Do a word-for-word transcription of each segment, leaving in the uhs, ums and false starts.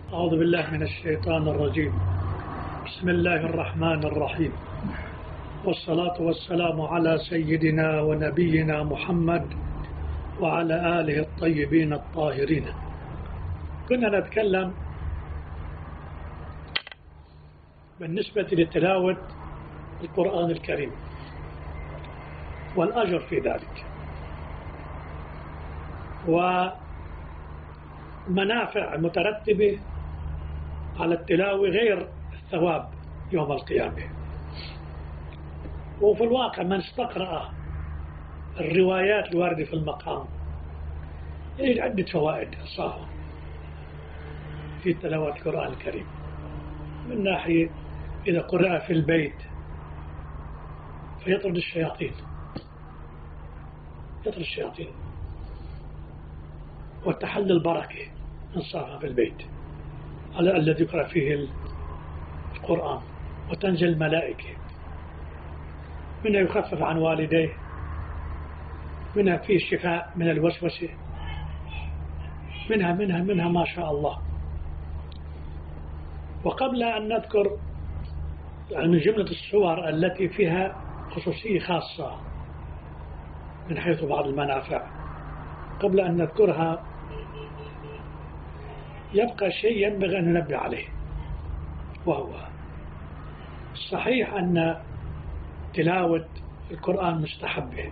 أعوذ بالله من الشيطان الرجيم. بسم الله الرحمن الرحيم، والصلاة والسلام على سيدنا ونبينا محمد وعلى آله الطيبين الطاهرين. كنا نتكلم بالنسبة لتلاوة القرآن الكريم والأجر في ذلك ومنافع المترتبة على التلاوة غير الثواب يوم القيامة. وفي الواقع من استقرأ الروايات الواردة في المقام يجد عدة فوائد صاحة في تلاوة القرآن الكريم. من ناحية إذا قرأ في البيت فيطرد الشياطين يطرد الشياطين وتحل البركة من صاحة في البيت على الذي يقرأ فيه القرآن، وتنزل الملائكة، منها يخفف عن والديه، منها فيه الشفاء من الوسوسة، منها منها منها ما شاء الله. وقبل أن نذكر يعني من جملة الصور التي فيها خصوصية خاصة من حيث بعض المنافع، قبل أن نذكرها يبقى شيء ينبغي أن ننبه عليه، وهو صحيح أن تلاوة القرآن مستحبة،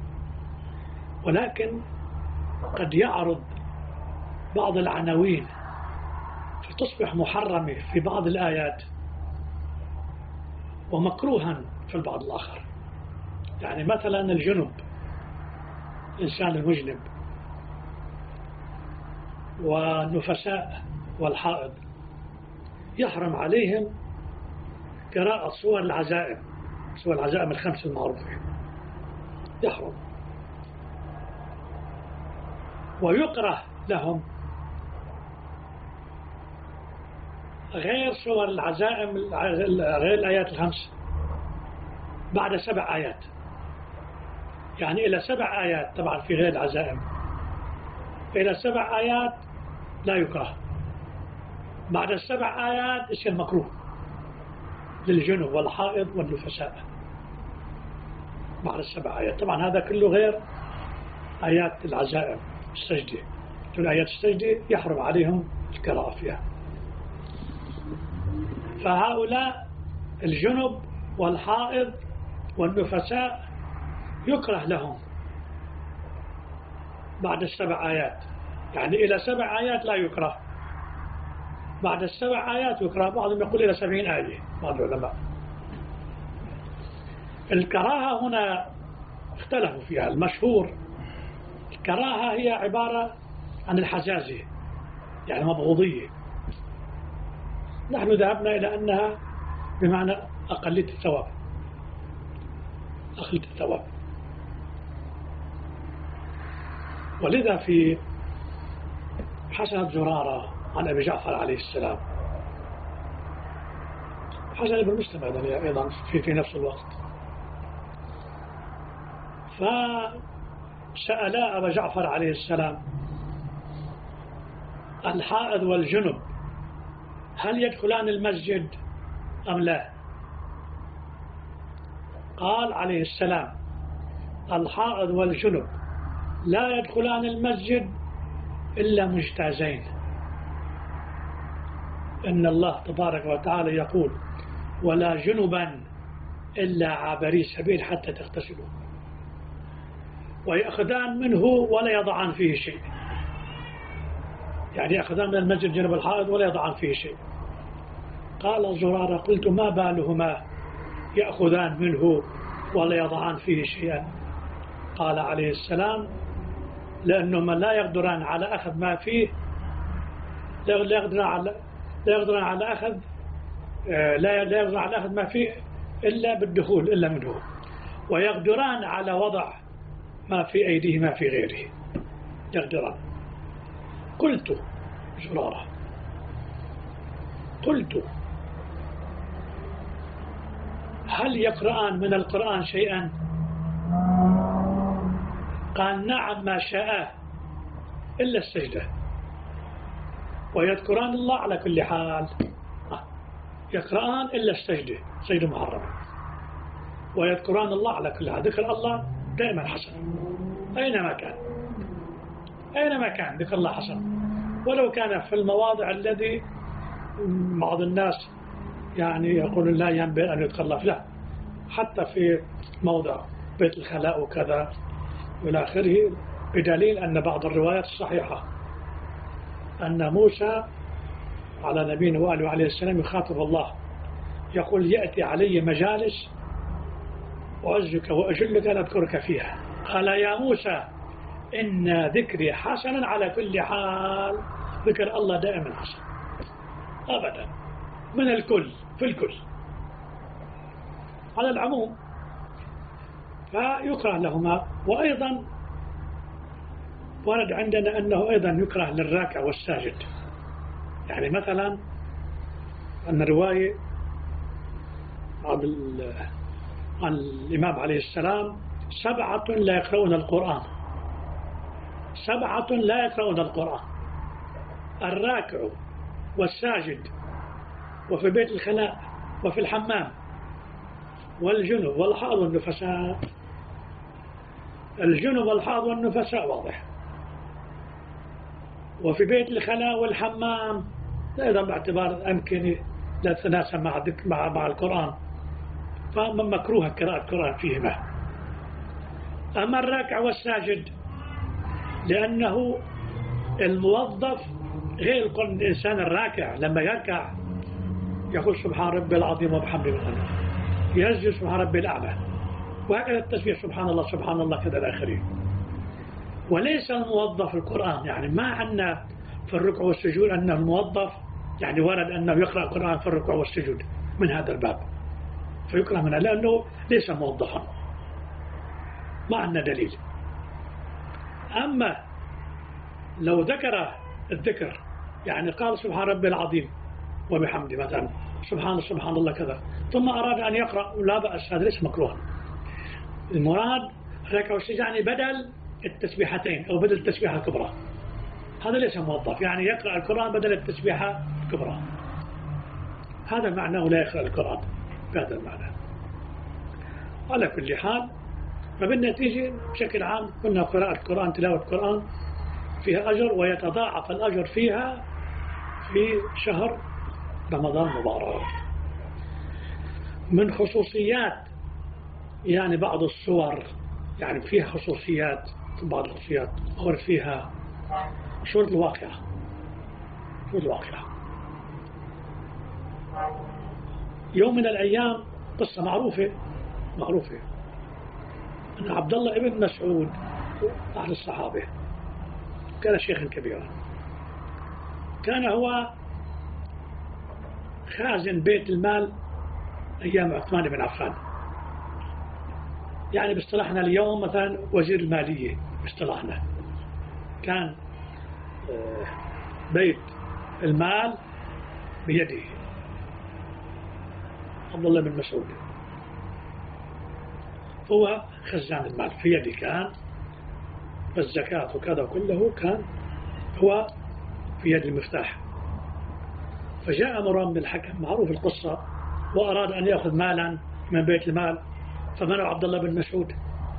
ولكن قد يعرض بعض العناوين فتصبح محرمة في بعض الآيات ومكروها في البعض الآخر. يعني مثلا الجنب، الإنسان المجنب، والنفساء والحائض يحرم عليهم قراءة صور العزائم، صور العزائم الخمس المعروفة يحرم، ويكره لهم غير صور العزائم غير الآيات الخمس بعد سبع آيات، يعني إلى سبع آيات طبعا في غير العزائم، إلى سبع آيات لا يكره، بعد السبع آيات يصير مكروه للجنوب والحائض والنفساء بعد السبع آيات. طبعا هذا كله غير آيات العزائم السجدة، كل آيات السجدة يحرم عليهم القراءة فيها. فهؤلاء الجنب والحائض والنفساء يكره لهم بعد السبع آيات، يعني إلى سبع آيات لا يكره، بعد السبع آيات يكره، بعضهم يقول إلى سبعين آية بعض العلماء. الكراهة هنا اختلفوا فيها. المشهور الكراهة هي عبارة عن الحزازة، يعني مبغوضية. نحن ذهبنا إلى أنها بمعنى أقلية الثواب، أقلية الثواب. ولذا في حسنة زرارة عن أبي جعفر عليه السلام، حسن ابن مسلم أيضا في, في نفس الوقت، فسأل أبا جعفر عليه السلام الحائض والجنب هل يدخلان المسجد أم لا؟ قال عليه السلام الحائض والجنب لا يدخلان المسجد إلا مجتازين. إن الله تبارك وتعالى يقول ولا جنبا إلا عابري سبيل حتى تغتسلوا، ويأخذان منه ولا يضعان فيه شيء، يعني يأخذان من المسجد جنب الحائض ولا يضعان فيه شيء. قال زرارة قلت ما بالهما يأخذان منه ولا يضعان فيه شيئا؟ قال عليه السلام لأنهما لا يقدران على أخذ ما فيه، لا يقدران على لا يقدران على أخذ لا لا يقدران على أخذ ما فيه إلا بالدخول إلا منه، ويقدران على وضع ما في أيديهما في غيره، يقدران. قلت زرارة قلت هل يقرآن من القرآن شيئا؟ قال نعم ما شاء إلا السجدة. ويذكران الله على كل حال، يقرآن إلا السجدة، سجدة محرمة، ويذكران الله على كل حال. ذكر الله دائما حسن أينما كان، أينما كان ذكر الله حسن، ولو كان في المواضع الذي بعض الناس يعني يقول لا ينبغي أن يذكر الله، لا، حتى في موضع بيت الخلاء وكذا إلى آخره، بدليل أن بعض الروايات الصحيحة أن موسى على نبينا وآله عليه السلام يخاطب الله يقول يأتي علي مجالس أعزك وأجلك أن أذكرك فيها، قال يا موسى إن ذكري حسنا على كل حال. ذكر الله دائما حسن أبدا من الكل في الكل على العموم، فيكره لهما. وأيضا ورد عندنا أنه أيضا يكره للراكع والساجد، يعني مثلا أن رواية عن الإمام عليه السلام سبعة لا يقرؤون القرآن، سبعة لا يقرؤون القرآن: الراكع والساجد وفي بيت الخلاء وفي الحمام والجنب والحاض والنفساء. الجنب والحاض والنفساء واضح، وفي بيت الخلاء والحمام أيضا باعتبار الأمكنة لا تتناسب مع مع مع القرآن، فمن مكروه قراءة القرآن فيهما. أما الراكع والساجد لأنه الموظف غير الإنسان الراكع لما يركع يقول سبحان ربي العظيم وبحمده، يسجد سبحان ربي الأعلى، وهكذا التسبيح سبحان الله سبحان الله كذا الآخرين. وليس الموظف القرآن، يعني ما عندنا في الركوع والسجود أن الموظف يعني ورد أنه يقرأ القرآن في الركوع والسجود من هذا الباب، فيكره منها لأنه ليس موظفا، ما عندنا دليل. أما لو ذكر الذكر يعني قال سبحان ربي العظيم وبحمده مثلا سبحان سبحان الله كذا، ثم أراد أن يقرأ لا بأس، هذا ليس مكروه. المراد ركع والسجود يعني بدل التسبيحتين أو بدل التسبيحة الكبرى، هذا ليس موظف، يعني يقرأ القرآن بدل التسبيحة الكبرى، هذا معناه لا يقرأ القرآن بهذا المعنى. على كل حال، فبالنتيجة بشكل عام كنا قراءة القرآن تلاوة القرآن فيها أجر، ويتضاعف الأجر فيها في شهر رمضان المبارك. من خصوصيات يعني بعض الصور يعني فيها خصوصيات، بعض الخصوصيات أخرى فيها سورة الواقعة. سورة الواقعة يوم من الأيام قصة معروفة معروفة أن عبد الله ابن مسعود أحد الصحابة كان شيخا كبيرا، كان هو خازن بيت المال أيام عثمان بن عفان، يعني باصطلاحنا اليوم مثلا وزير المالية باصطلاحنا، كان بيت المال بيده عبد الله بن مسعود، هو خزان المال في يده كان، والزكاة وكذا كله كان هو في يد المفتاح. فجاء مروان بن الحكم معروف القصة وأراد أن يأخذ مالا من بيت المال، فمنع عبد الله بن مسعود،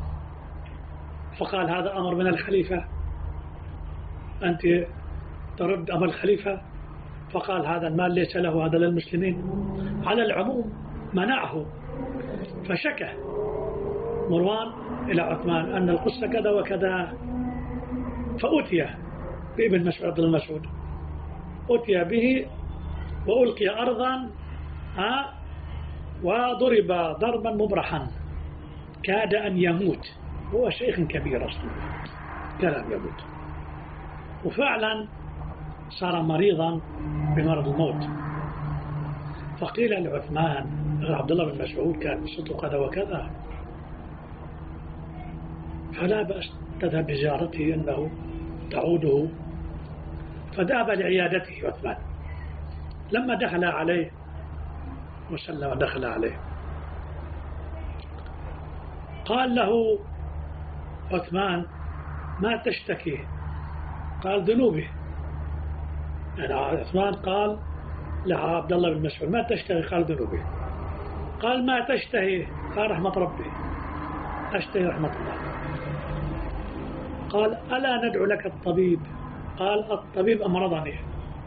فقال هذا أمر من الخليفة، أنت ترد أمر الخليفة؟ فقال هذا المال ليس له، هذا للمسلمين. على العموم منعه، فشكى مروان إلى عثمان أن القصة كذا وكذا، فأتي بابن مسعود عبد الله مسعود، أتي به وألقي أرضا ها وضرب ضربا مبرحا كاد أن يموت، هو شيخ كبير أصلا كاد أن يموت، وفعلا صار مريضا بمرض الموت. فقيل لعثمان عبد الله بن مسعود كان صدق كذا وكذا، فلا بأس تذهب بزيارته أنه تعوده، فذهب لعيادته عثمان. لما دخل عليه وسلم دخل عليه قال له عثمان ما تشتكي؟ قال ذنوبي. يعني عثمان قال لعبد الله بن مسعود: ما تشتهي خالد بن الوليد؟ قال: ما تشتهي؟ قال: رحمة ربي، أشتهي رحمة الله. قال: ألا ندعو لك الطبيب؟ قال: الطبيب أمرضني.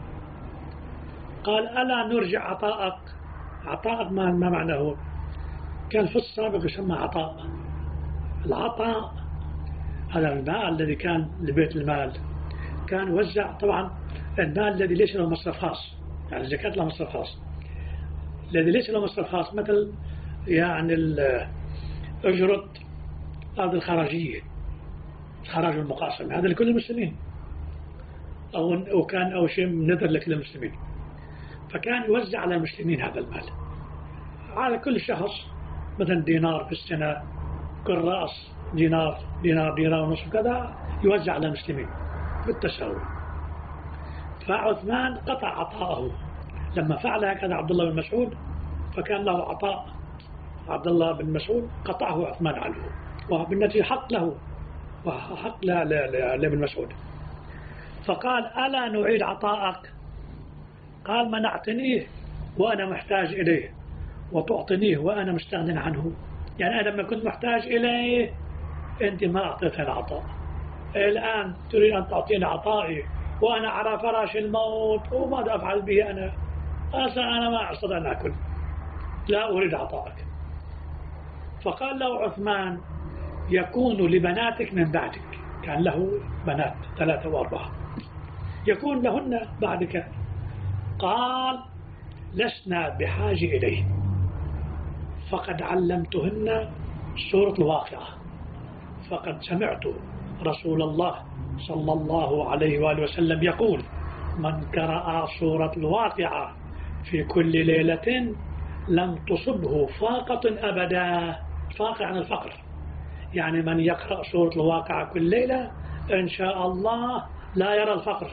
قال: ألا نرجع عطاءك؟ عطاءك ما معناه؟ كان في السابق يسمى عطاء. العطاء هذا المال الذي كان لبيت المال، كان يوزع طبعا المال الذي ليس له مصرف خاص، يعني الزكاة له مصرف خاص، الذي ليس له مصرف خاص مثل يعني أجرة هذه الخراجية، الخراج المقاسم، هذا لكل المسلمين، أو أو كان أو شيء نذر لكل المسلمين، فكان يوزع على المسلمين هذا المال على كل شخص، مثلا دينار في السنة، كل رأس دينار دينار دينار ونصف كذا، يوزع على المسلمين بالتساوي. فعثمان قطع عطاءه لما فعل هكذا عبد الله بن مسعود، فكان له عطاء عبد الله بن مسعود قطعه عثمان عنه، وبالنتيجة حق له وحق لابن مسعود. فقال: ألا نعيد عطاءك؟ قال: منعتنيه وأنا محتاج إليه، وتعطنيه وأنا مستغن عنه. يعني أنا لما كنت محتاج إليه أنت ما أعطيتني العطاء، الآن تريد أن تعطيني عطائي وأنا على فراش الموت، وماذا أفعل به أنا؟ أصلا أنا ما أستطيع أن أكل، لا أريد عطائك. فقال له عثمان: يكون لبناتك من بعدك، كان له بنات ثلاثة وأربعة، يكون لهن بعدك. قال: لسنا بحاجة إليه، فقد علمتهن سورة الواقعة، فقد سمعت رسول الله صلى الله عليه وآله وسلم يقول: من قرأ سورة الواقعة في كل ليلة لم تصبه فاقة أبدا. فاقة عن الفقر، يعني من يقرأ سورة الواقعة كل ليلة إن شاء الله لا يرى الفقر.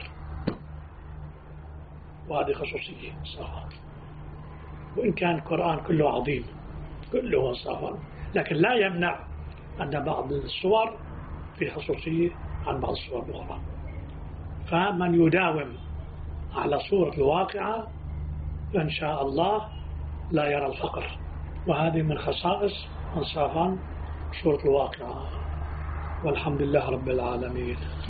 وهذه خصوصية صراحة، وإن كان القرآن كله عظيم كله صراحة، لكن لا يمنع أن بعض الصور في خصوصية عن بعض الصور الأخرى. فمن يداوم على سورة الواقعة إن شاء الله لا يرى الفقر، وهذه من خصائص أنصافا سورة الواقعة. والحمد لله رب العالمين.